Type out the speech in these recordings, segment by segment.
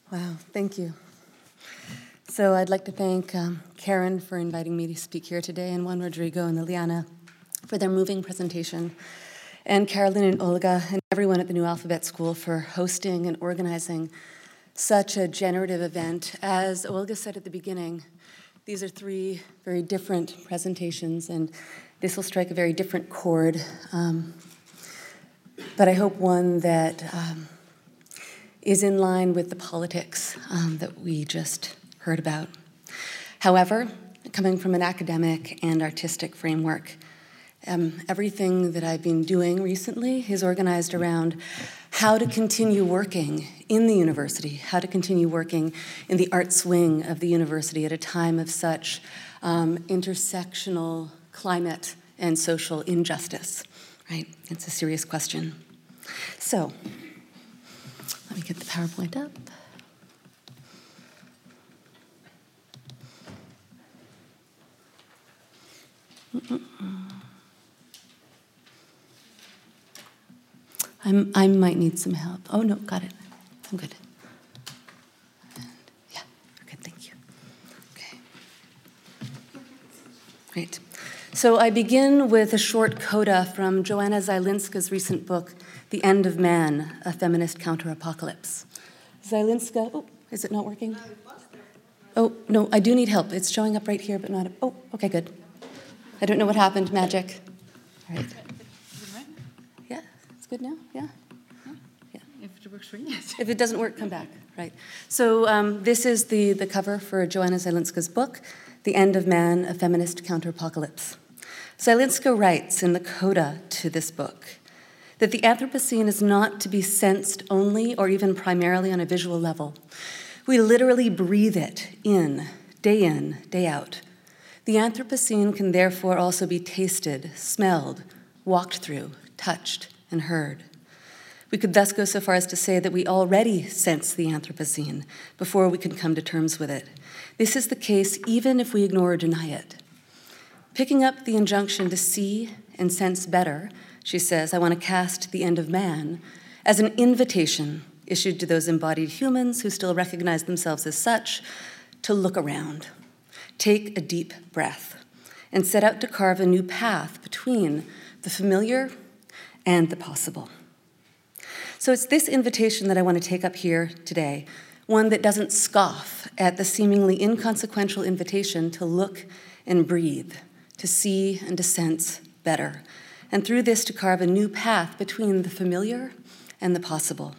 Wow, thank you. So I'd like to thank Karen for inviting me to speak here today, and Juan Rodrigo and Liliana for their moving presentation, and Carolyn and Olga and everyone at the New Alphabet School for hosting and organizing such a generative event. As Olga said at the beginning, these are three very different presentations, and this will strike a very different chord, but I hope one that is in line with the politics that we just heard about. However, coming from an academic and artistic framework, everything that I've been doing recently is organized around how to continue working in the university, how to continue working in the arts wing of the university at a time of such intersectional climate and social injustice, right? It's a serious question. So, let me get the PowerPoint up. I might need some help. Oh, no, got it. I'm good. And yeah, we're good, thank you. Okay. Great. So I begin with a short coda from Joanna Zielinska's recent book, The End of Man, A Feminist Counter-Apocalypse. Zielinska, oh, is it not working? Oh, no, I do need help. It's showing up right here, but not, oh, okay, good. I don't know what happened, magic. All right. Yeah, it's good now, yeah? Yeah. If it works for you, yes. If it doesn't work, come back, right. So this is the cover for Joanna Zielinska's book, The End of Man, A Feminist Counter-Apocalypse. Zielinska writes in the coda to this book that the Anthropocene is not to be sensed only or even primarily on a visual level. We literally breathe it in, day out. The Anthropocene can therefore also be tasted, smelled, walked through, touched, and heard. We could thus go so far as to say that we already sense the Anthropocene before we can come to terms with it. This is the case even if we ignore or deny it. Picking up the injunction to see and sense better, she says, I want to cast The End of Man as an invitation issued to those embodied humans who still recognize themselves as such to look around, take a deep breath, and set out to carve a new path between the familiar and the possible. So it's this invitation that I want to take up here today, one that doesn't scoff at the seemingly inconsequential invitation to look and breathe, to see and to sense better, and through this to carve a new path between the familiar and the possible.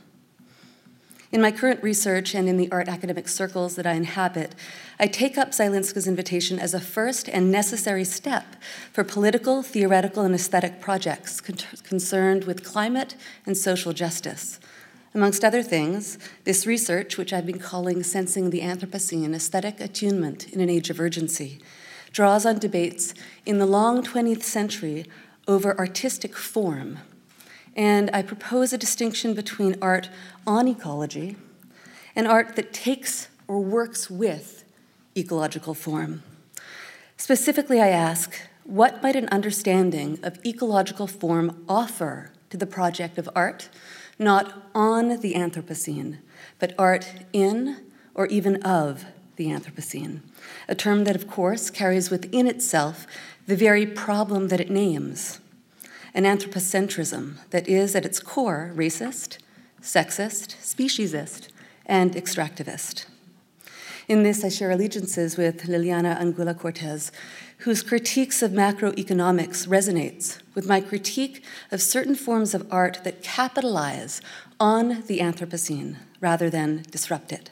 In my current research and in the art academic circles that I inhabit, I take up Zielinska's invitation as a first and necessary step for political, theoretical, and aesthetic projects concerned with climate and social justice. Amongst other things, this research, which I've been calling Sensing the Anthropocene, Aesthetic Attunement in an Age of Urgency, draws on debates in the long 20th century over artistic form. And I propose a distinction between art on ecology and art that takes or works with ecological form. Specifically, I ask, what might an understanding of ecological form offer to the project of art, not on the Anthropocene, but art in or even of the Anthropocene, a term that, of course, carries within itself the very problem that it names, an anthropocentrism that is, at its core, racist, sexist, speciesist, and extractivist. In this, I share allegiances with Liliana Anguilla Cortez, whose critiques of macroeconomics resonates with my critique of certain forms of art that capitalize on the Anthropocene rather than disrupt it.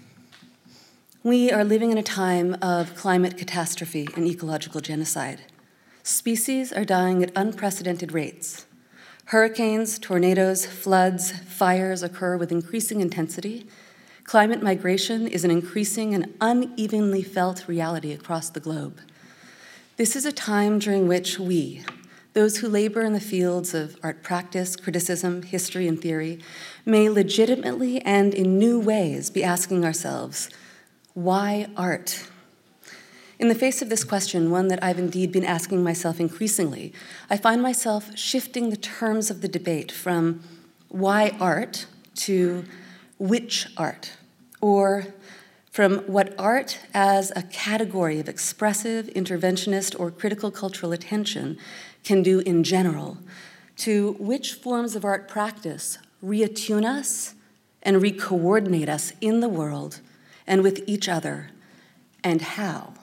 We are living in a time of climate catastrophe and ecological genocide. Species are dying at unprecedented rates. Hurricanes, tornadoes, floods, fires occur with increasing intensity. Climate migration is an increasing and unevenly felt reality across the globe. This is a time during which we, those who labor in the fields of art practice, criticism, history, and theory, may legitimately and in new ways be asking ourselves, why art? In the face of this question, one that I've indeed been asking myself increasingly, I find myself shifting the terms of the debate from why art to which art, or from what art as a category of expressive, interventionist, or critical cultural attention can do in general, to which forms of art practice reattune us and re-coordinate us in the world and with each other, and how.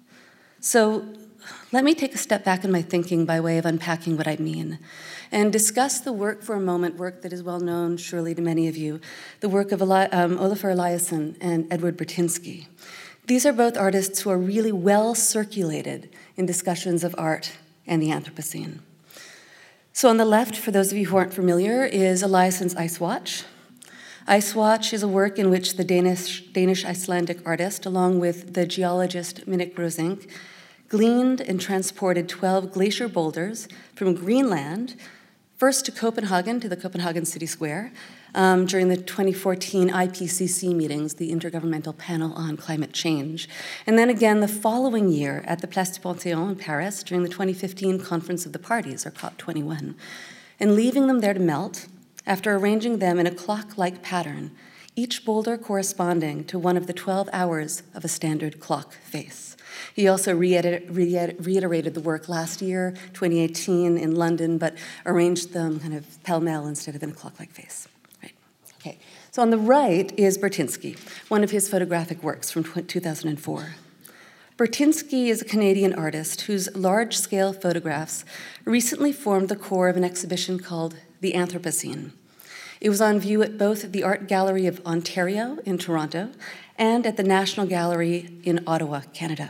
So let me take a step back in my thinking by way of unpacking what I mean, and discuss the work for a moment, work that is well known surely to many of you, the work of Olafur Eliasson and Edward Burtynsky. These are both artists who are really well circulated in discussions of art and the Anthropocene. So on the left, for those of you who aren't familiar, is Eliasson's Ice Watch. Ice Watch is a work in which the Danish-Icelandic artist, along with the geologist Minik Rosink, gleaned and transported 12 glacier boulders from Greenland, first to Copenhagen, to the Copenhagen City Square, during the 2014 IPCC meetings, the Intergovernmental Panel on Climate Change. And then again the following year at the Place du Panthéon in Paris during the 2015 Conference of the Parties, or COP21, and leaving them there to melt after arranging them in a clock-like pattern, each boulder corresponding to one of the 12 hours of a standard clock face. He also reiterated the work last year, 2018, in London, but arranged them kind of pell-mell instead of in a clock-like face. Right. Okay. So on the right is Burtynsky, one of his photographic works from 2004. Burtynsky is a Canadian artist whose large-scale photographs recently formed the core of an exhibition called The Anthropocene. It was on view at both the Art Gallery of Ontario in Toronto and at the National Gallery in Ottawa, Canada.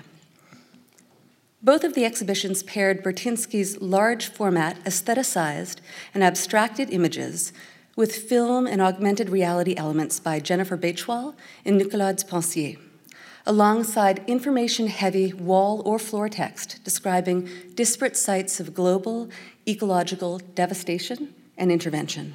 Both of the exhibitions paired Burtynsky's large format, aestheticized and abstracted images with film and augmented reality elements by Jennifer Beichwal and Nicolas Despensiers, alongside information-heavy wall or floor text describing disparate sites of global ecological devastation and intervention.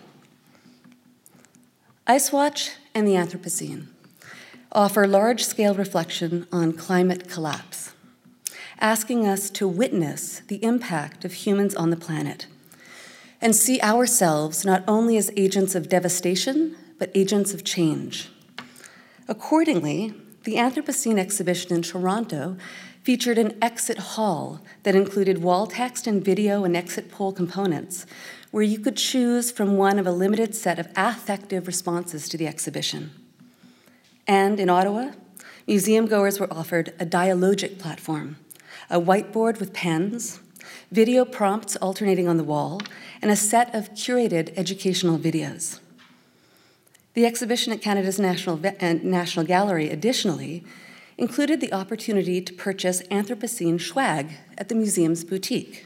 Ice Watch and the Anthropocene offer large-scale reflection on climate collapse, asking us to witness the impact of humans on the planet and see ourselves not only as agents of devastation, but agents of change. Accordingly, the Anthropocene exhibition in Toronto featured an exit hall that included wall text and video and exit poll components, where you could choose from one of a limited set of affective responses to the exhibition. And in Ottawa, museum goers were offered a dialogic platform, a whiteboard with pens, video prompts alternating on the wall, and a set of curated educational videos. The exhibition at Canada's National Gallery, additionally, included the opportunity to purchase Anthropocene swag at the museum's boutique.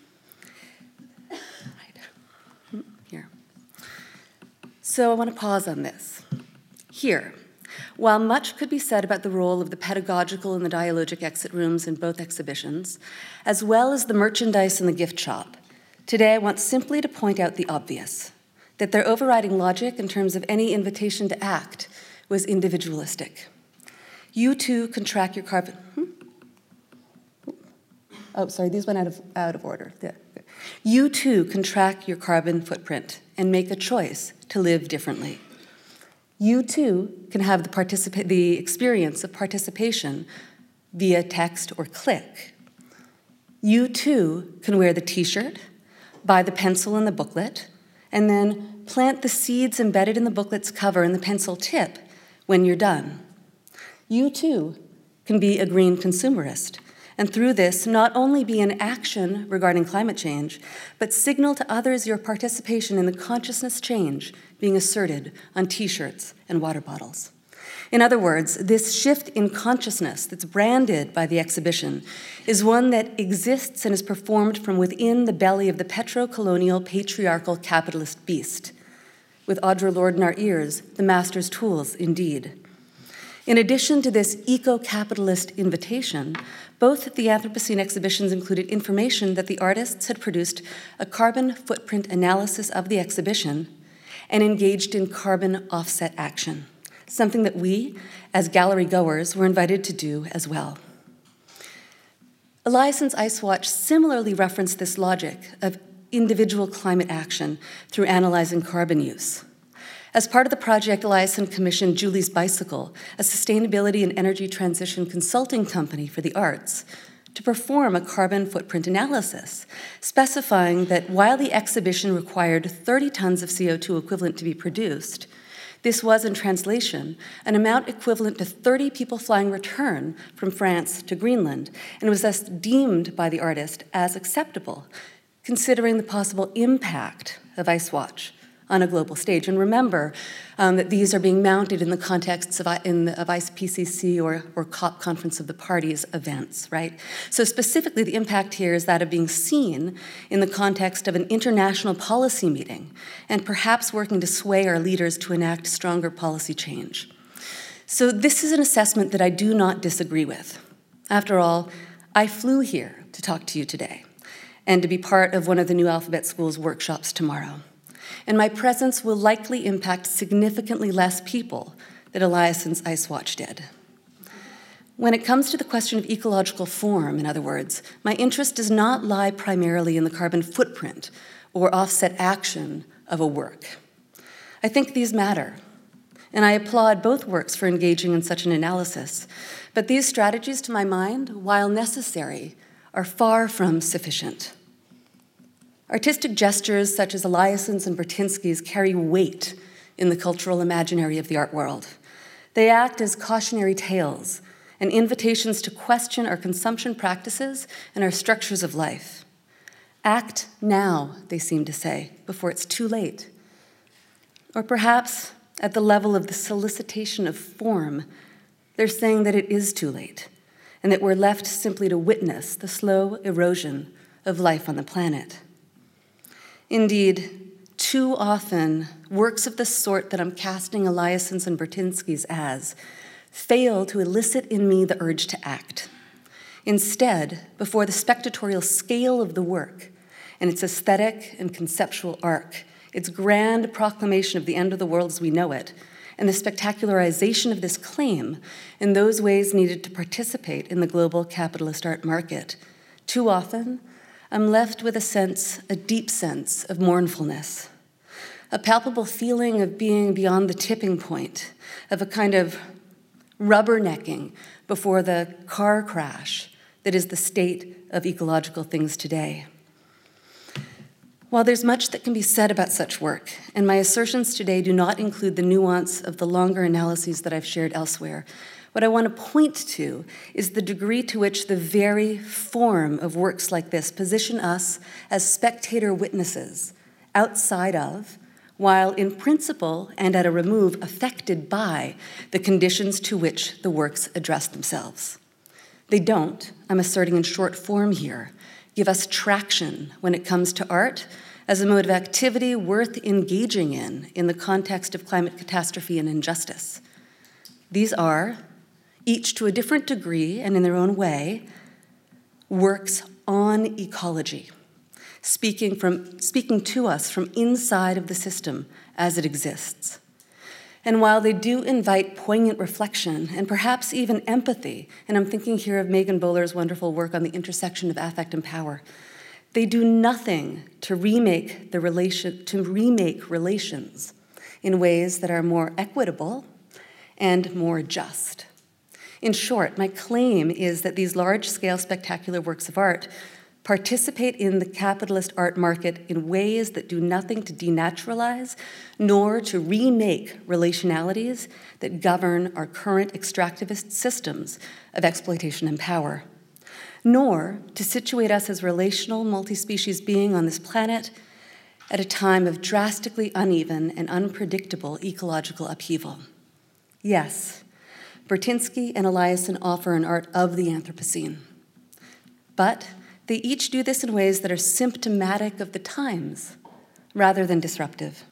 Here. So I want to pause on this. Here, while much could be said about the role of the pedagogical and the dialogic exit rooms in both exhibitions, as well as the merchandise in the gift shop, today I want simply to point out the obvious, that their overriding logic in terms of any invitation to act was individualistic. You too can track your carbon. Oh, sorry, these went out of order. Yeah. You too can track your carbon footprint and make a choice to live differently. You too can have the experience of participation via text or click. You too can wear the t-shirt, buy the pencil and the booklet, and then plant the seeds embedded in the booklet's cover and the pencil tip when you're done. You too can be a green consumerist, and through this not only be in action regarding climate change, but signal to others your participation in the consciousness change being asserted on t-shirts and water bottles. In other words, this shift in consciousness that's branded by the exhibition is one that exists and is performed from within the belly of the petro-colonial patriarchal capitalist beast, with Audre Lorde in our ears, the master's tools indeed. In addition to this eco-capitalist invitation, both the Anthropocene exhibitions included information that the artists had produced a carbon footprint analysis of the exhibition and engaged in carbon offset action, something that we, as gallery goers, were invited to do as well. Eliasson's Ice Watch similarly referenced this logic of individual climate action through analyzing carbon use. As part of the project, Eliasson commissioned Julie's Bicycle, a sustainability and energy transition consulting company for the arts, to perform a carbon footprint analysis, specifying that while the exhibition required 30 tons of CO2 equivalent to be produced, this was, in translation, an amount equivalent to 30 people flying return from France to Greenland, and was thus deemed by the artist as acceptable, considering the possible impact of Icewatch on a global stage. And remember that these are being mounted in the context of ICPCC or COP, Conference of the Parties events, right? So specifically, the impact here is that of being seen in the context of an international policy meeting and perhaps working to sway our leaders to enact stronger policy change. So this is an assessment that I do not disagree with. After all, I flew here to talk to you today and to be part of one of the New Alphabet School's workshops tomorrow. And my presence will likely impact significantly less people than Eliasson's Icewatch did. When it comes to the question of ecological form, in other words, my interest does not lie primarily in the carbon footprint or offset action of a work. I think these matter, and I applaud both works for engaging in such an analysis, but these strategies, to my mind, while necessary, are far from sufficient. Artistic gestures such as Eliasson's and Burtynsky's carry weight in the cultural imaginary of the art world. They act as cautionary tales and invitations to question our consumption practices and our structures of life. Act now, they seem to say, before it's too late. Or perhaps at the level of the solicitation of form, they're saying that it is too late and that we're left simply to witness the slow erosion of life on the planet. Indeed, too often, works of the sort that I'm casting Eliasson's and Burtynsky's as fail to elicit in me the urge to act. Instead, before the spectatorial scale of the work and its aesthetic and conceptual arc, its grand proclamation of the end of the world as we know it, and the spectacularization of this claim in those ways needed to participate in the global capitalist art market, too often, I'm left with a deep sense of mournfulness, a palpable feeling of being beyond the tipping point, of a kind of rubbernecking before the car crash that is the state of ecological things today. While there's much that can be said about such work, and my assertions today do not include the nuance of the longer analyses that I've shared elsewhere, what I want to point to is the degree to which the very form of works like this position us as spectator witnesses outside of, while in principle and at a remove affected by, the conditions to which the works address themselves. They don't, I'm asserting in short form here, give us traction when it comes to art as a mode of activity worth engaging in the context of climate catastrophe and injustice. These are, each to a different degree and in their own way, works on ecology, speaking to us from inside of the system as it exists. And while they do invite poignant reflection and perhaps even empathy, and I'm thinking here of Megan Bowler's wonderful work on the intersection of affect and power, they do nothing to remake relations in ways that are more equitable and more just. In short, my claim is that these large-scale spectacular works of art participate in the capitalist art market in ways that do nothing to denaturalize nor to remake relationalities that govern our current extractivist systems of exploitation and power, nor to situate us as relational multi-species being on this planet at a time of drastically uneven and unpredictable ecological upheaval. Yes, Burtynsky and Eliasson offer an art of the Anthropocene, but they each do this in ways that are symptomatic of the times rather than disruptive.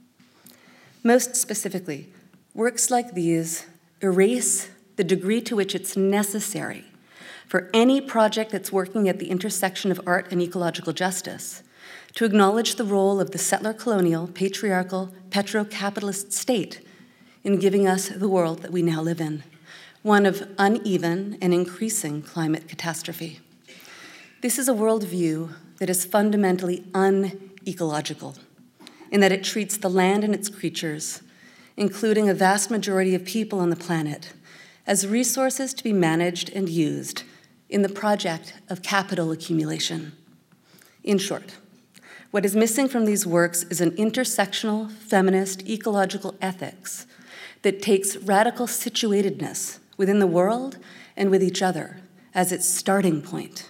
Most specifically, works like these erase the degree to which it's necessary for any project that's working at the intersection of art and ecological justice to acknowledge the role of the settler colonial, patriarchal, petro-capitalist state in giving us the world that we now live in, one of uneven and increasing climate catastrophe. This is a worldview that is fundamentally unecological in that it treats the land and its creatures including a vast majority of people on the planet, as resources to be managed and used in the project of capital accumulation. In short, what is missing from these works is an intersectional, feminist, ecological ethics that takes radical situatedness within the world and with each other as its starting point.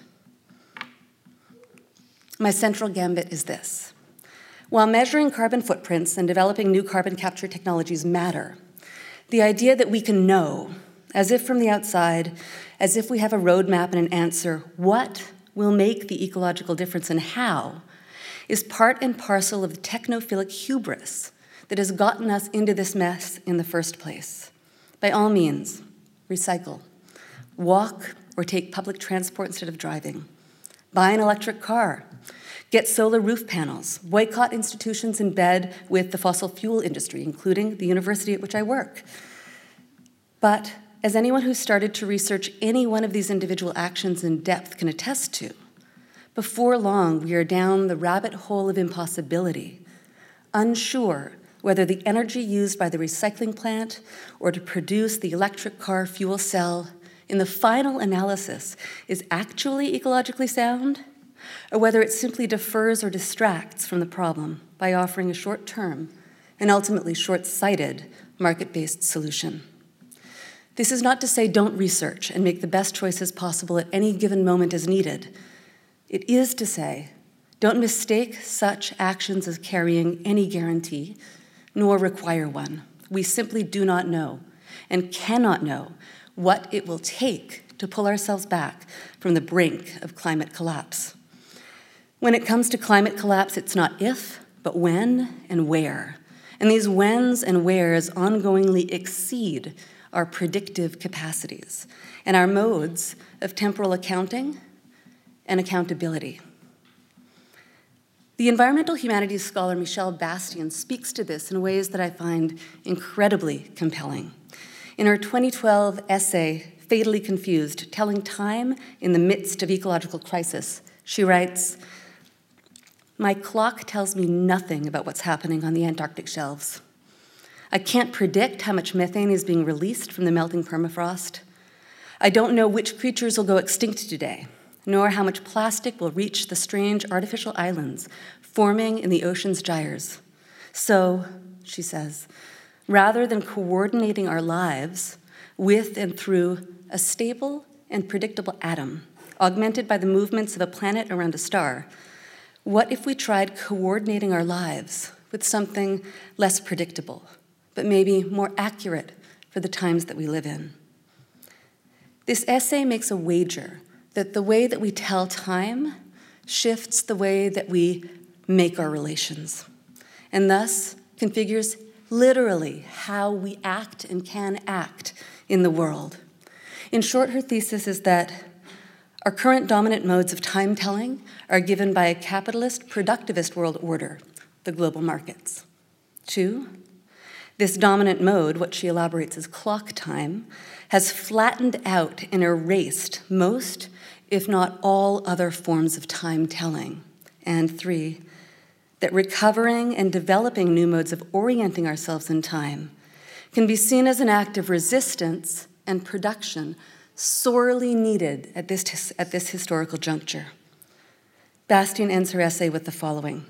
My central gambit is this. While measuring carbon footprints and developing new carbon capture technologies matter, the idea that we can know, as if from the outside, as if we have a roadmap and an answer, what will make the ecological difference and how, is part and parcel of the technophilic hubris that has gotten us into this mess in the first place. By all means, recycle. Walk or take public transport instead of driving. Buy an electric car. Get solar roof panels. Boycott institutions in bed with the fossil fuel industry, including the university at which I work. But as anyone who started to research any one of these individual actions in depth can attest to, before long we are down the rabbit hole of impossibility, unsure whether the energy used by the recycling plant or to produce the electric car fuel cell in the final analysis is actually ecologically sound, or whether it simply defers or distracts from the problem by offering a short-term and ultimately short-sighted market-based solution. This is not to say don't research and make the best choices possible at any given moment as needed. It is to say don't mistake such actions as carrying any guarantee, nor require one. We simply do not know and cannot know what it will take to pull ourselves back from the brink of climate collapse. When it comes to climate collapse, it's not if, but when and where. And these whens and wheres ongoingly exceed our predictive capacities and our modes of temporal accounting and accountability. The environmental humanities scholar Michelle Bastian speaks to this in ways that I find incredibly compelling. In her 2012 essay, Fatally Confused, Telling Time in the Midst of Ecological Crisis, she writes, "My clock tells me nothing about what's happening on the Antarctic shelves. I can't predict how much methane is being released from the melting permafrost. I don't know which creatures will go extinct today, nor how much plastic will reach the strange artificial islands forming in the ocean's gyres. So," she says, "rather than coordinating our lives with and through a stable and predictable atom, augmented by the movements of a planet around a star, what if we tried coordinating our lives with something less predictable, but maybe more accurate for the times that we live in?" This essay makes a wager that the way that we tell time shifts the way that we make our relations, and thus configures literally how we act and can act in the world. In short, her thesis is that our current dominant modes of time-telling are given by a capitalist, productivist world order, the global markets. 2, this dominant mode, what she elaborates as clock time, has flattened out and erased most, if not all, other forms of time-telling. And 3, that recovering and developing new modes of orienting ourselves in time can be seen as an act of resistance and production sorely needed at this historical juncture. Bastian ends her essay with the following: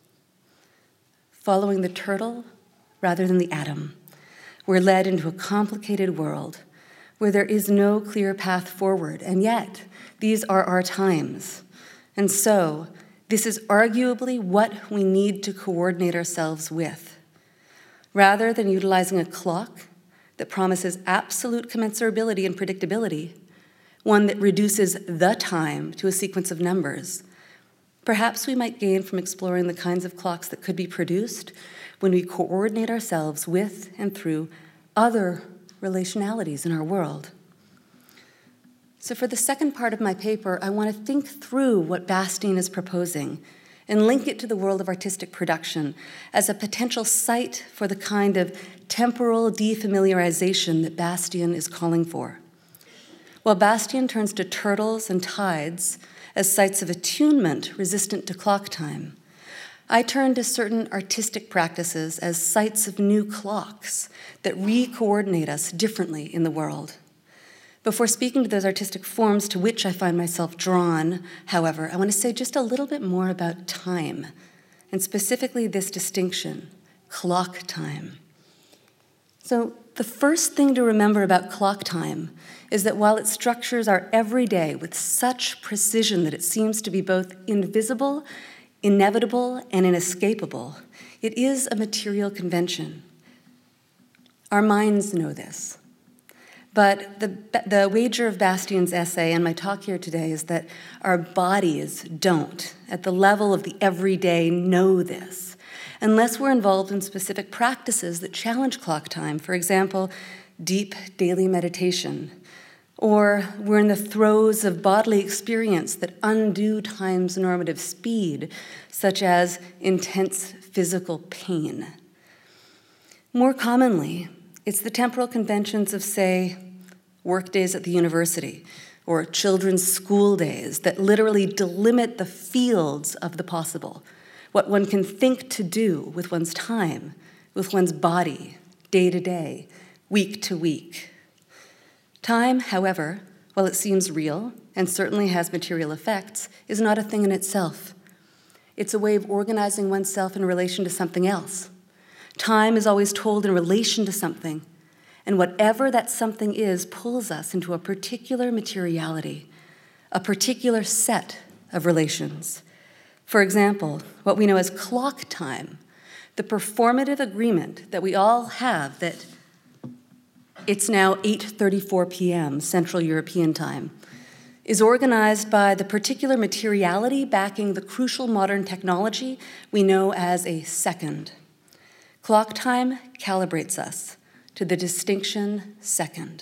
"Following the turtle rather than the atom, we're led into a complicated world where there is no clear path forward, and yet these are our times. And so, this is arguably what we need to coordinate ourselves with. Rather than utilizing a clock that promises absolute commensurability and predictability, one that reduces the time to a sequence of numbers, perhaps we might gain from exploring the kinds of clocks that could be produced when we coordinate ourselves with and through other relationalities in our world." So for the second part of my paper, I want to think through what Bastian is proposing and link it to the world of artistic production as a potential site for the kind of temporal defamiliarization that Bastian is calling for. While Bastian turns to turtles and tides as sites of attunement resistant to clock time, I turn to certain artistic practices as sites of new clocks that re-coordinate us differently in the world. Before speaking to those artistic forms to which I find myself drawn, however, I want to say just a little bit more about time, and specifically this distinction, clock time. So the first thing to remember about clock time is that while it structures our everyday with such precision that it seems to be both invisible, inevitable, and inescapable, it is a material convention. Our minds know this. But the wager of Bastian's essay and my talk here today is that our bodies don't, at the level of the everyday, know this, unless we're involved in specific practices that challenge clock time, for example, deep daily meditation, or we're in the throes of bodily experience that undo time's normative speed, such as intense physical pain. More commonly, it's the temporal conventions of, say, work days at the university or children's school days that literally delimit the fields of the possible, what one can think to do with one's time, with one's body, day to day, week to week. Time, however, while it seems real and certainly has material effects, is not a thing in itself. It's a way of organizing oneself in relation to something else. Time is always told in relation to something, and whatever that something is pulls us into a particular materiality, a particular set of relations. For example, what we know as clock time, the performative agreement that we all have that it's now 8:34 p.m. Central European Time, is organized by the particular materiality backing the crucial modern technology we know as a second. Clock time calibrates us to the distinction second.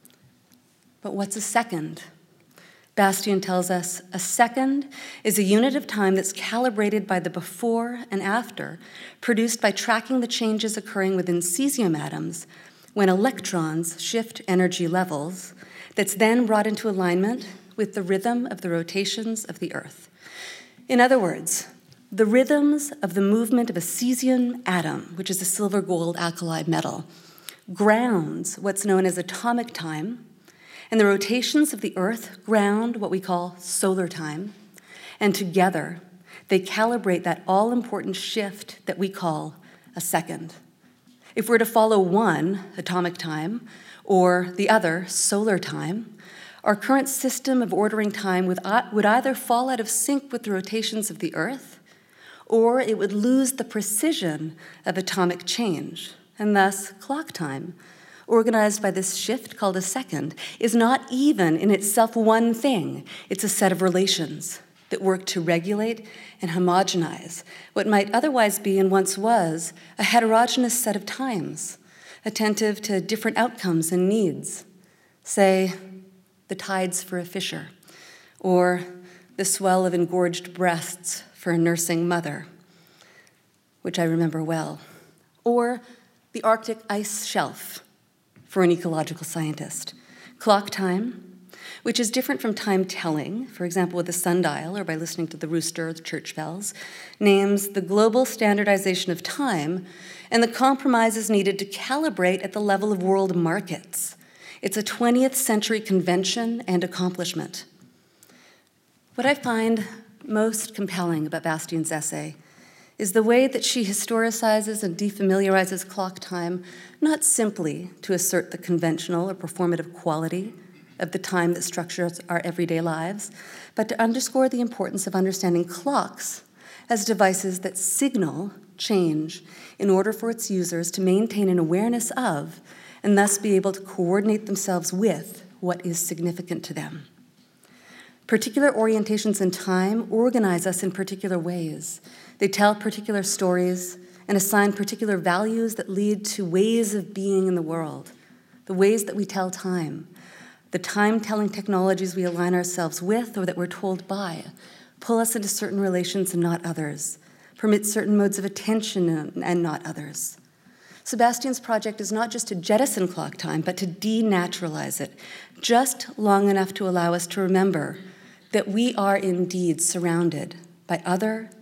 But what's a second? Bastian tells us a second is a unit of time that's calibrated by the before and after, produced by tracking the changes occurring within cesium atoms when electrons shift energy levels, that's then brought into alignment with the rhythm of the rotations of the Earth. In other words, the rhythms of the movement of a cesium atom, which is a silver-gold alkali metal, grounds what's known as atomic time, and the rotations of the Earth ground what we call solar time, and together they calibrate that all-important shift that we call a second. If we're to follow one, atomic time, or the other, solar time, our current system of ordering time would either fall out of sync with the rotations of the Earth, or it would lose the precision of atomic change, and thus clock time, organized by this shift called a second, is not even in itself one thing. It's a set of relations that work to regulate and homogenize what might otherwise be and once was a heterogeneous set of times, attentive to different outcomes and needs. Say, the tides for a fisher, or the swell of engorged breasts for a nursing mother, which I remember well, or the Arctic ice shelf for an ecological scientist. Clock time, which is different from time telling, for example, with a sundial or by listening to the rooster or the church bells, names the global standardization of time and the compromises needed to calibrate at the level of world markets. It's a 20th century convention and accomplishment. What I find most compelling about Bastian's essay is the way that she historicizes and defamiliarizes clock time, not simply to assert the conventional or performative quality of the time that structures our everyday lives, but to underscore the importance of understanding clocks as devices that signal change in order for its users to maintain an awareness of and thus be able to coordinate themselves with what is significant to them. Particular orientations in time organize us in particular ways. They tell particular stories and assign particular values that lead to ways of being in the world, the ways that we tell time, the time-telling technologies we align ourselves with or that we're told by, pull us into certain relations and not others, permit certain modes of attention and not others. Bastian's project is not just to jettison clock time, but to denaturalize it, just long enough to allow us to remember that we are indeed surrounded by other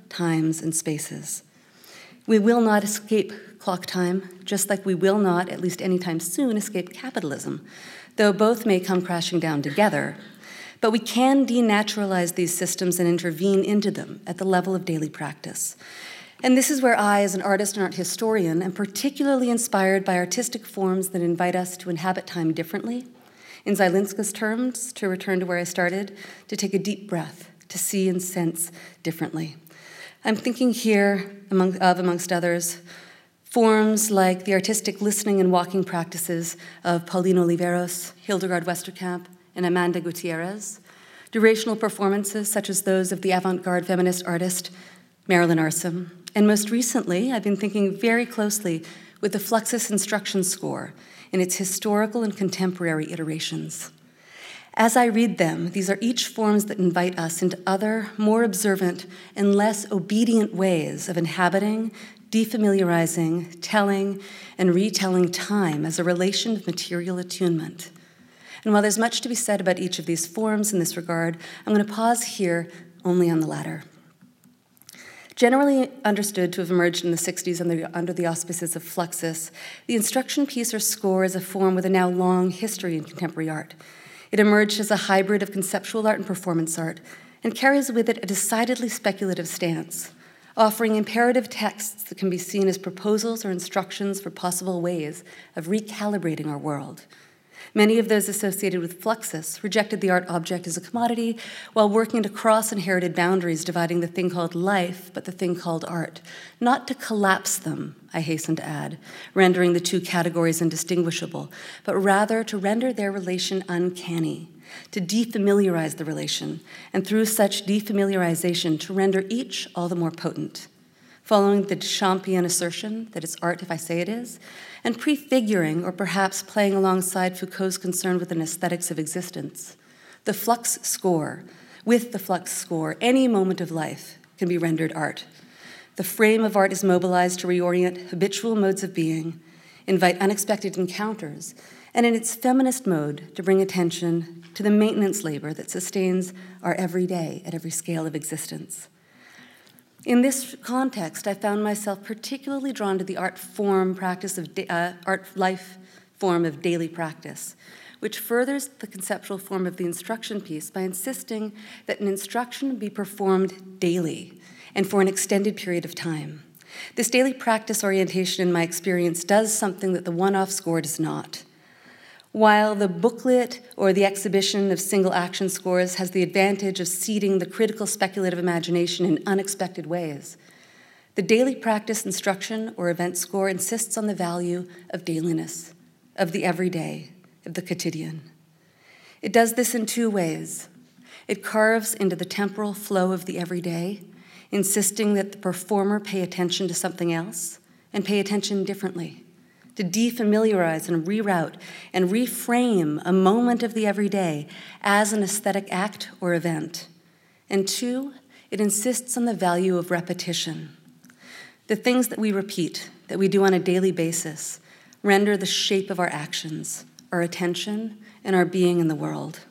times, and spaces. We will not escape clock time, just like we will not, at least anytime soon, escape capitalism, though both may come crashing down together. But we can denaturalize these systems and intervene into them at the level of daily practice. And this is where I, as an artist and art historian, am particularly inspired by artistic forms that invite us to inhabit time differently. In Zielinska's terms, to return to where I started, to take a deep breath, to see and sense differently. I'm thinking here, amongst others, forms like the artistic listening and walking practices of Pauline Oliveros, Hildegard Westerkamp, and Amanda Gutierrez, durational performances such as those of the avant-garde feminist artist Marilyn Arsom, and most recently, I've been thinking very closely with the Fluxus instruction score in its historical and contemporary iterations. As I read them, these are each forms that invite us into other, more observant and less obedient ways of inhabiting, defamiliarizing, telling, and retelling time as a relation of material attunement. And while there's much to be said about each of these forms in this regard, I'm going to pause here only on the latter. Generally understood to have emerged in the 60s under the auspices of Fluxus, the instruction piece or score is a form with a now long history in contemporary art. It emerged as a hybrid of conceptual art and performance art, and carries with it a decidedly speculative stance, offering imperative texts that can be seen as proposals or instructions for possible ways of recalibrating our world. Many of those associated with Fluxus rejected the art object as a commodity while working to cross inherited boundaries dividing the thing called life but the thing called art, not to collapse them, I hasten to add, rendering the two categories indistinguishable, but rather to render their relation uncanny, to defamiliarize the relation, and through such defamiliarization to render each all the more potent. Following the Duchampian assertion that it's art if I say it is, and prefiguring or perhaps playing alongside Foucault's concern with an aesthetics of existence, with the flux score, any moment of life can be rendered art. The frame of art is mobilized to reorient habitual modes of being, invite unexpected encounters, and in its feminist mode, to bring attention to the maintenance labor that sustains our everyday at every scale of existence. In this context, I found myself particularly drawn to the art life form of daily practice, which furthers the conceptual form of the instruction piece by insisting that an instruction be performed daily and for an extended period of time. This daily practice orientation, in my experience, does something that the one-off score does not. While the booklet or the exhibition of single action scores has the advantage of seeding the critical speculative imagination in unexpected ways, the daily practice instruction or event score insists on the value of dailiness, of the everyday, of the quotidian. It does this in two ways. It carves into the temporal flow of the everyday, insisting that the performer pay attention to something else and pay attention differently, to defamiliarize and reroute and reframe a moment of the everyday as an aesthetic act or event. And two, it insists on the value of repetition. The things that we repeat, that we do on a daily basis, render the shape of our actions, our attention, and our being in the world.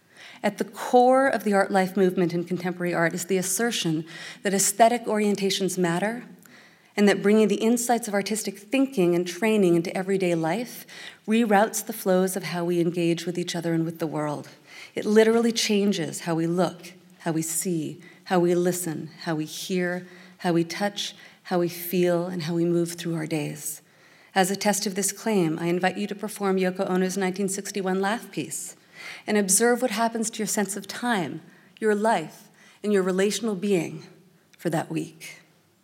At the core of the art life movement in contemporary art is the assertion that aesthetic orientations matter, and that bringing the insights of artistic thinking and training into everyday life reroutes the flows of how we engage with each other and with the world. It literally changes how we look, how we see, how we listen, how we hear, how we touch, how we feel, and how we move through our days. As a test of this claim, I invite you to perform Yoko Ono's 1961 Laugh piece and observe what happens to your sense of time, your life, and your relational being for that week.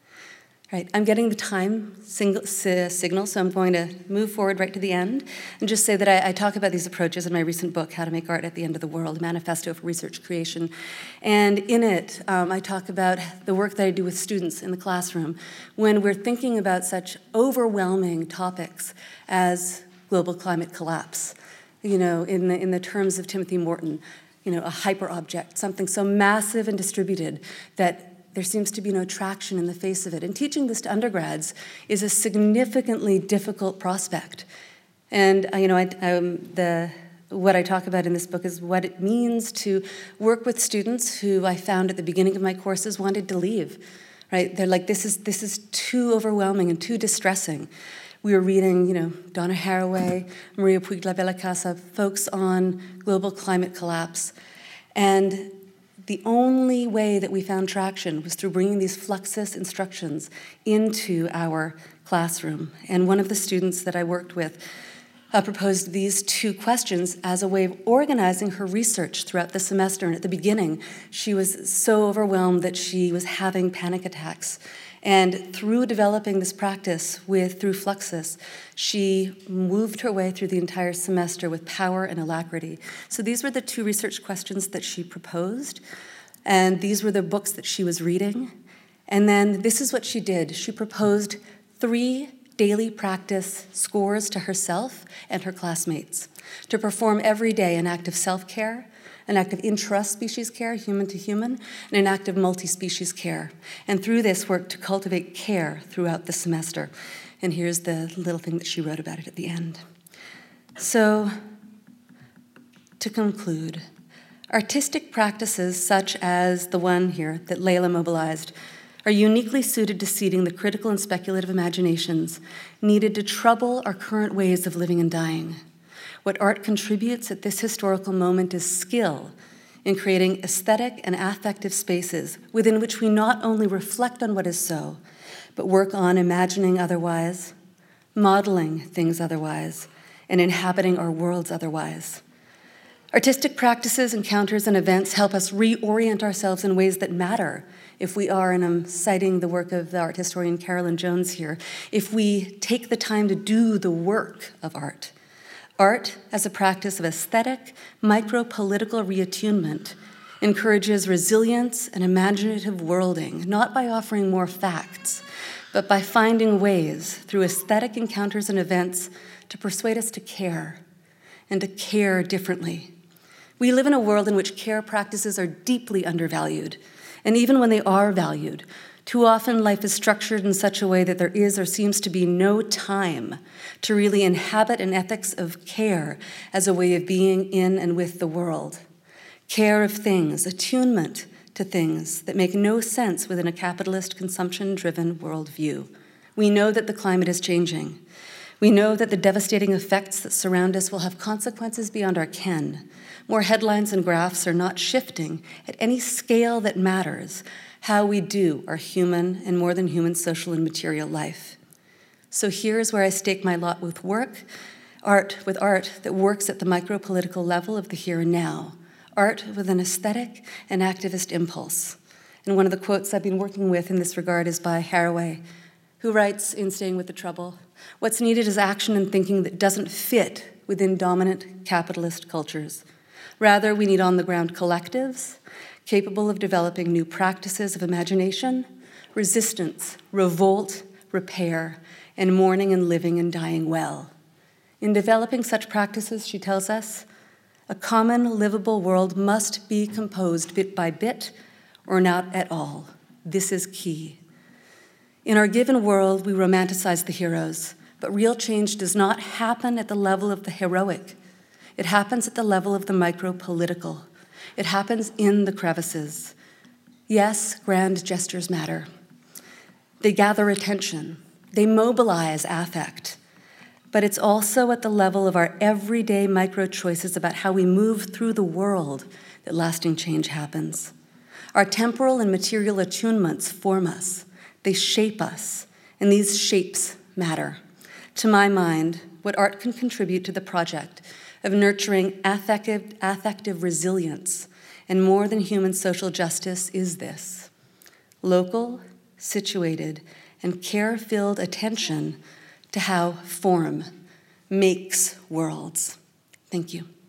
Right, I'm getting the time signal, so I'm going to move forward right to the end and just say that I talk about these approaches in my recent book, How to Make Art at the End of the World, Manifesto for Research Creation. And in it, I talk about the work that I do with students in the classroom when we're thinking about such overwhelming topics as global climate collapse. You know, in the terms of Timothy Morton, you know, a hyperobject, something so massive and distributed that there seems to be no traction in the face of it. And teaching this to undergrads is a significantly difficult prospect. And what I talk about in this book is what it means to work with students who I found at the beginning of my courses wanted to leave, right? They're like, this is too overwhelming and too distressing. We were reading, Donna Haraway, Maria Puig La Bella Casa, folks on global climate collapse. And the only way that we found traction was through bringing these Fluxus instructions into our classroom. And one of the students that I worked with proposed these two questions as a way of organizing her research throughout the semester. And at the beginning, she was so overwhelmed that she was having panic attacks. And through developing this practice through Fluxus, she moved her way through the entire semester with power and alacrity. So these were the two research questions that she proposed, and these were the books that she was reading. And then this is what she did. She proposed 3 daily practice scores to herself and her classmates to perform every day an act of self-care, an act of intra-species care, human to human, and an act of multi-species care. And through this work to cultivate care throughout the semester. And here's the little thing that she wrote about it at the end. So, to conclude, artistic practices such as the one here that Layla mobilized are uniquely suited to seeding the critical and speculative imaginations needed to trouble our current ways of living and dying. What art contributes at this historical moment is skill in creating aesthetic and affective spaces within which we not only reflect on what is so, but work on imagining otherwise, modeling things otherwise, and inhabiting our worlds otherwise. Artistic practices, encounters, and events help us reorient ourselves in ways that matter if we are, and I'm citing the work of the art historian Carolyn Jones here, if we take the time to do the work of art. Art, as a practice of aesthetic, micro-political reattunement, encourages resilience and imaginative worlding, not by offering more facts, but by finding ways through aesthetic encounters and events to persuade us to care, and to care differently. We live in a world in which care practices are deeply undervalued, and even when they are valued, too often life is structured in such a way that there is or seems to be no time to really inhabit an ethics of care as a way of being in and with the world. Care of things, attunement to things that make no sense within a capitalist, consumption-driven worldview. We know that the climate is changing. We know that the devastating effects that surround us will have consequences beyond our ken. More headlines and graphs are not shifting at any scale that matters how we do our human and more than human social and material life. So here's where I stake my lot with art that works at the micro-political level of the here and now, art with an aesthetic and activist impulse. And one of the quotes I've been working with in this regard is by Haraway, who writes in Staying with the Trouble, "What's needed is action and thinking that doesn't fit within dominant capitalist cultures. Rather, we need on-the-ground collectives capable of developing new practices of imagination, resistance, revolt, repair, and mourning and living and dying well. In developing such practices," she tells us, "a common livable world must be composed bit by bit or not at all. This is key. In our given world, we romanticize the heroes, but real change does not happen at the level of the heroic. It happens at the level of the micro-political. It happens in the crevices. Yes, grand gestures matter. They gather attention. They mobilize affect. But it's also at the level of our everyday micro-choices about how we move through the world that lasting change happens. Our temporal and material attunements form us. They shape us, and these shapes matter. To my mind, what art can contribute to the project of nurturing affective resilience and more than human social justice is this: local, situated, and care-filled attention to how form makes worlds. Thank you.